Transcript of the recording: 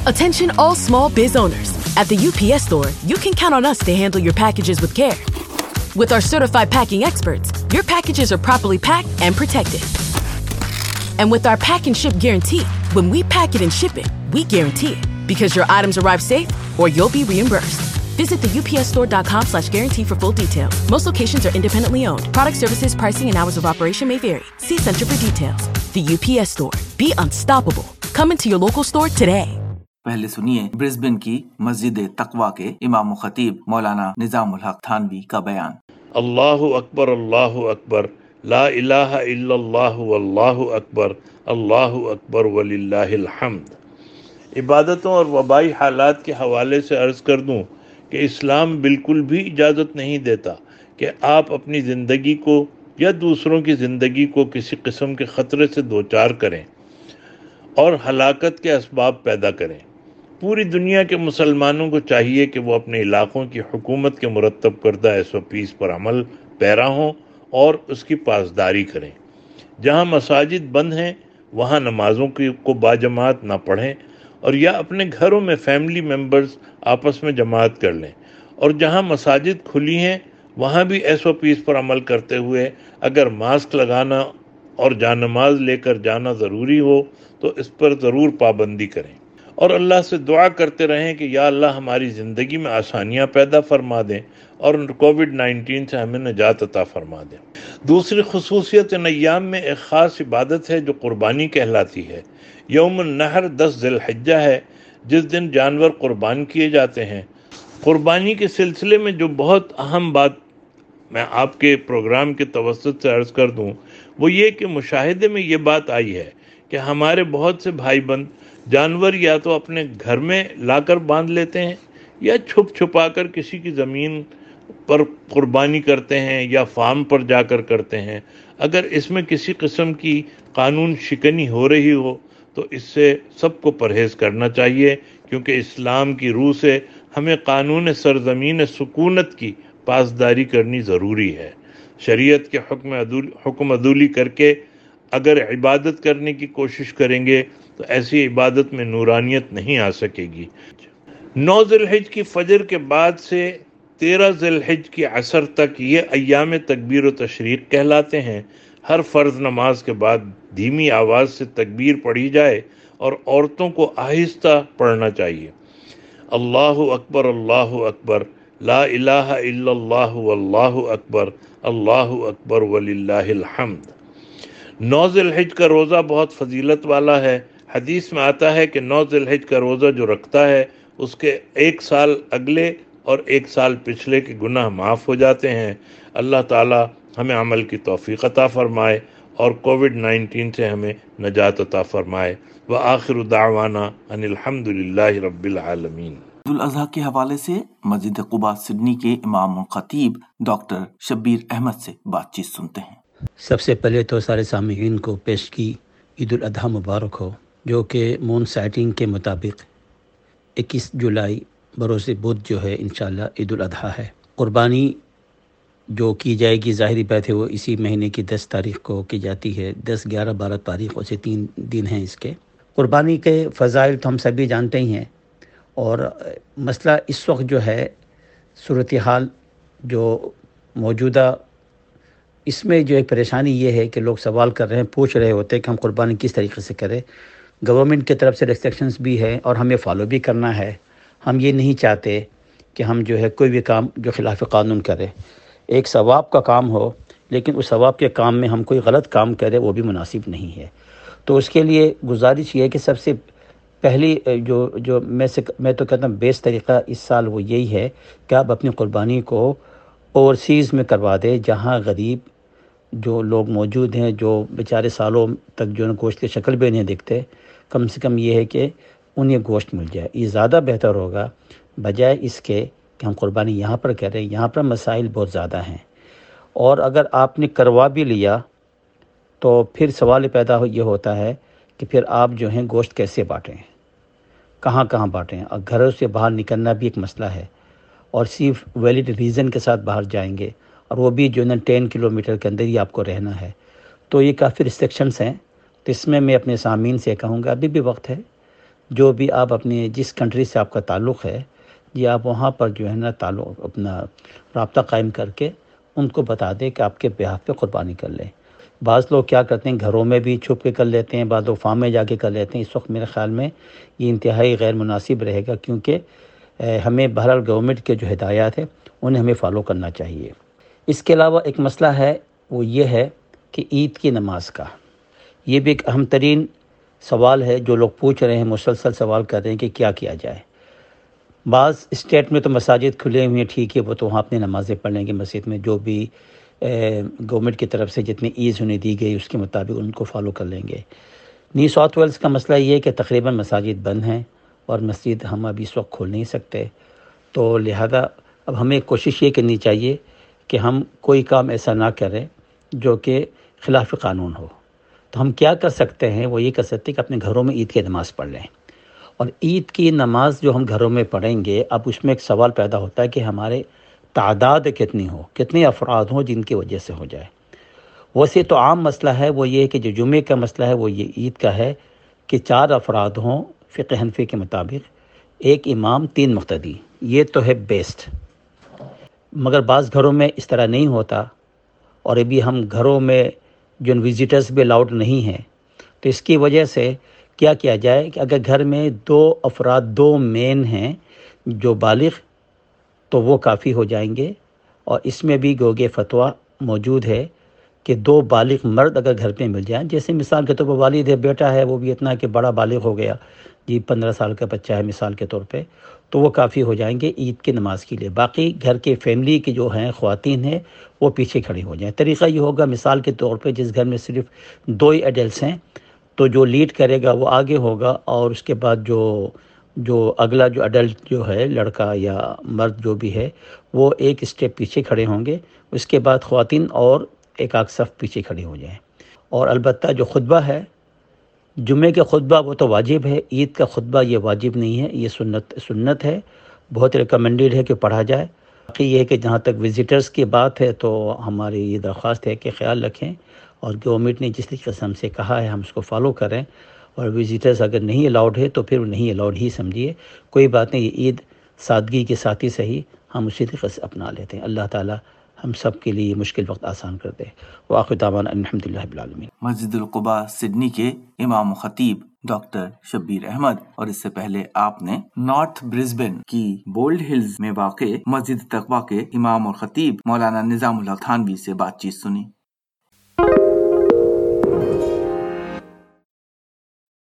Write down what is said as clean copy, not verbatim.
Attention all small biz owners. At the UPS Store, you can count on us to handle your packages with care. With our certified packing experts, your packages are properly packed and protected. And with our pack and ship guarantee, when we pack it and ship it, we guarantee it. Because your items arrive safe or you'll be reimbursed. Visit the upsstore.com/guarantee for full details. Most locations are independently owned. Product services, pricing, and hours of operation may vary. See Center for details. The UPS Store. Be unstoppable. Come into your local store today. पहले सुनिए Brisbane की मस्जिद तकवा के इमाम व खतीब मौलाना निजामुल हक थानवी का बयान। अल्लाहु अकबर ला इलाहा इल्लल्लाहु वल्लाहु अकबर वलिल्लाहिल हम्द। इबादतों और वबाई हालात के हवाले से अर्ज़ कर दूं कि इस्लाम बिल्कुल भी इजाज़त नहीं देता कि आप अपनी ज़िंदगी को या दूसरों की ज़िंदगी को किसी किस्म के ख़तरे से दोचार करें और हलाकत के असबाब पैदा करें। पूरी दुनिया के मुसलमानों को चाहिए कि वो अपने इलाक़ों की हुकूमत के मुरतब करदा SOPs पर अमल पैरा हों और उसकी पासदारी करें। जहाँ मसाजिद बंद हैं वहाँ नमाज़ों को बाजमात ना पढ़ें और या अपने घरों में फैमिली मेंबर्स आपस में जमात कर लें, और जहाँ मसाजिद खुली हैं वहाँ भी SOPs पर अमल करते हुए अगर मास्क लगाना और जानमाज लेकर जाना ज़रूरी हो तो इस पर ज़रूर पाबंदी करें और अल्लाह से दुआ करते रहें कि या अल्लाह हमारी ज़िंदगी में आसानियाँ पैदा फरमा दें और कोविड-19 से हमें निजात अता फरमा दें। दूसरी खुसूसियत इन अय्याम में एक ख़ास इबादत है जो कुर्बानी कहलाती है। यौमुन नहर 10 ज़िलहिज्जा है जिस दिन जानवर कुर्बान किए जाते हैं। कुर्बानी के सिलसिले में जो बहुत अहम बात मैं आपके प्रोग्राम के तवस्सुत से अर्ज़ कर दूं वो ये कि मुशाहिदे में ये बात आई है कि हमारे बहुत से भाई बंद जानवर या तो अपने घर में लाकर बांध लेते हैं या छुप छुपा कर किसी की ज़मीन पर कुर्बानी करते हैं या फार्म पर जाकर करते हैं। अगर इसमें किसी किस्म की कानून शिकनी हो रही हो तो इससे सबको परहेज़ करना चाहिए, क्योंकि इस्लाम की रूह से हमें कानून सरज़मीन सुकूनत की पासदारी करनी ज़रूरी है। शरीयत के हुक्म अदूली करके अगर इबादत करने की कोशिश करेंगे तो ऐसी इबादत में नूरानियत नहीं आ सकेगी। 9 ज़िलहिज की फजर के बाद से 13 ज़िलहिज की असर तक ये अय्याम तकबीर व तशरीक कहलाते हैं। हर फ़र्ज़ नमाज के बाद धीमी आवाज़ से तकबीर पढ़ी जाए और औरतों को आहिस्ता पढ़ना चाहिए। अल्लाहु अकबर ला इलाहा इल्लल्लाहु वल्लाहु अकबर वलिल्लाहिल हम्द। 9 ज़िलहिज का रोज़ा बहुत फजीलत वाला है। हदीस में आता है कि 9 ज़िलहिज का रोज़ा जो रखता है उसके 1 साल अगले और 1 साल पिछले के गुनाह माफ़ हो जाते हैं। अल्लाह ताला हमें अमल की तौफीक अता फरमाए और कोविड-19 से हमें नजात अता फरमाए। व आखिर दावाना अनिल हम्दुलिल्लाहि रब्बिल आलमीन। ईद उल अज़हा के हवाले से मस्जिद कुबा सिडनी के इमाम खतीब डॉक्टर शब्बीर अहमद से बातचीत सुनते हैं। सबसे पहले तो सारे सामीईन को पेश की ईद उल अज़हा मुबारक हो, जो कि मून साइटिंग के मुताबिक 21 जुलाई बरोज़ बुध जो है इंशाअल्लाह ईद उल अज़हा है। कुर्बानी जो की जाएगी ज़ाहिरी बात है वो इसी महीने की 10 तारीख़ को की जाती है। 10, 11, 12 तारीख़ से 3 दिन हैं इसके। कुर्बानी के फ़ज़ाइल तो हम सभी जानते ही हैं, और मसला इस वक्त जो है सूरत हाल जो मौजूदा इसमें जो एक परेशानी ये है कि लोग सवाल कर रहे हैं, पूछ रहे होते हैं कि हम कुर्बानी किस तरीके से करें। गवर्नमेंट की तरफ से रेस्ट्रिक्शंस भी है और हमें फ़ॉलो भी करना है। हम ये नहीं चाहते कि हम जो है कोई भी काम जो ख़िलाफ़ क़ानून करें। एक सवाब का काम हो लेकिन उस सवाब के काम में हम कोई गलत काम करें वो भी मुनासिब नहीं है। तो उसके लिए गुजारिश ये है कि सबसे पहली जो मैं तो कहता हूँ बेस्ट तरीक़ा इस साल वो यही है कि आप अपनी कुर्बानी को ओवरसीज़ में करवा दें, जहाँ गरीब जो लोग मौजूद हैं जो बेचारे सालों तक जो है गोश्त की शक्ल भी नहीं दिखते, कम से कम ये है कि उन्हें गोश्त मिल जाए। ये ज़्यादा बेहतर होगा बजाय इसके कि हम कुर्बानी यहाँ पर करें। यहाँ पर मसाइल बहुत ज़्यादा हैं, और अगर आपने करवा भी लिया तो फिर सवाल पैदा ये होता है कि फिर आप जो हैं गोश्त कैसे बाँटें, कहाँ कहाँ बाँटें। और घरों से बाहर निकलना भी एक मसला है, और सिर्फ वैलिड रीज़न के साथ बाहर जाएंगे, और वो भी जो है 10 किलोमीटर के अंदर ही आपको रहना है। तो ये काफ़ी रिस्ट्रिक्शंस हैं। तो इसमें मैं अपने सामीन से कहूँगा अभी भी वक्त है, جو بھی آپ اپنے جس کنٹری سے آپ کا تعلق ہے جی آپ وہاں پر جو ہے نا تعلق اپنا رابطہ قائم کر کے ان کو بتا دیں کہ آپ کے بہاف پہ قربانی کر لیں۔ بعض لوگ کیا کرتے ہیں گھروں میں بھی چھپ کے کر لیتے ہیں، بعض لوگ فارم میں جا کے کر لیتے ہیں۔ اس وقت میرے خیال میں یہ انتہائی غیر مناسب رہے گا، کیونکہ ہمیں بہرحال گورنمنٹ کے جو ہدایات ہیں انہیں ہمیں فالو کرنا چاہیے۔ اس کے علاوہ ایک مسئلہ ہے، وہ یہ ہے کہ عید کی نماز کا، یہ بھی ایک اہم ترین سوال ہے جو لوگ پوچھ رہے ہیں، مسلسل سوال کر رہے ہیں کہ کیا کیا جائے۔ بعض اسٹیٹ میں تو مساجد کھلے ہوئے ہیں، ٹھیک ہے، وہ تو وہاں اپنی نمازیں پڑھ لیں گے مسجد میں، جو بھی گورنمنٹ کی طرف سے جتنی ایز انہیں دی گئی اس کے مطابق ان کو فالو کر لیں گے۔ نیو ساؤتھ ویلز کا مسئلہ یہ ہے کہ تقریباً مساجد بند ہیں اور مسجد ہم ابھی اس وقت کھول نہیں سکتے، تو لہذا اب ہمیں کوشش یہ کرنی چاہیے کہ ہم کوئی کام ایسا نہ کریں جو کہ خلاف قانون ہو۔ تو ہم کیا کر سکتے ہیں، وہ یہ کر سکتے ہیں کہ اپنے گھروں میں عید کی نماز پڑھ لیں، اور عید کی نماز جو ہم گھروں میں پڑھیں گے، اب اس میں ایک سوال پیدا ہوتا ہے کہ ہمارے تعداد کتنی ہو، کتنے افراد ہوں جن کی وجہ سے ہو جائے۔ ویسے تو عام مسئلہ ہے وہ یہ کہ جو جمعے کا مسئلہ ہے وہ یہ عید کا ہے کہ 4 افراد ہوں فقہ حنفی کے مطابق، 1 امام 3 مقتدی، یہ تو ہے بیسٹ۔ مگر بعض گھروں میں اس طرح نہیں ہوتا، اور ابھی ہم گھروں میں جو وزٹرز بھی الاؤڈ نہیں ہیں، تو اس کی وجہ سے کیا کیا جائے کہ اگر گھر میں 2 افراد 2 مین ہیں جو بالغ، تو وہ کافی ہو جائیں گے۔ اور اس میں بھی گوگے فتویٰ موجود ہے کہ 2 بالغ مرد اگر گھر پہ مل جائیں، جیسے مثال کے طور پر والد ہے، بیٹا ہے، وہ بھی اتنا کہ بڑا بالغ ہو گیا جی، 15 سال کا بچہ ہے مثال کے طور پہ، تو وہ کافی ہو جائیں گے عید کی نماز کے لیے۔ باقی گھر کے فیملی کی جو ہیں خواتین ہیں وہ پیچھے کھڑی ہو جائیں۔ طریقہ یہ ہوگا مثال کے طور پہ جس گھر میں صرف 2 ہی ایڈلٹس ہیں تو جو لیڈ کرے گا وہ آگے ہوگا، اور اس کے بعد جو اگلا جو ایڈلٹ جو ہے لڑکا یا مرد جو بھی ہے وہ ایک اسٹیپ پیچھے کھڑے ہوں گے، اس کے بعد خواتین اور ایک آدھ صف پیچھے کھڑے ہو جائیں۔ اور البتہ جو خطبہ ہے، جمعے کے خطبہ وہ تو واجب ہے، عید کا خطبہ یہ واجب نہیں ہے، یہ سنت ہے، بہت ریکمنڈیڈ ہے کہ پڑھا جائے۔ باقی یہ ہے کہ جہاں تک وزٹرز کی بات ہے تو ہماری یہ درخواست ہے کہ خیال رکھیں، اور گورنمنٹ نے جس قسم سے کہا ہے ہم اس کو فالو کریں، اور وزٹرز اگر نہیں الاؤڈ ہے تو پھر وہ نہیں الاؤڈ ہی سمجھیے، کوئی بات نہیں، یہ عید سادگی کے ساتھ ہی صحیح ہم اسی طریقے سے اپنا لیتے ہیں۔ اللہ تعالیٰ ہم سب کے لیے مشکل وقت آسان کر دے۔ وآخر دعوانا الحمدللہ رب العالمین۔ مسجد القباء سڈنی کے امام و خطیب ڈاکٹر شبیر احمد، اور اس سے پہلے آپ نے نارتھ برسبن کی بولڈ ہلز میں واقع مسجد تقویٰ کے امام اور خطیب مولانا نظام الحق تھانوی سے بات چیت سنی۔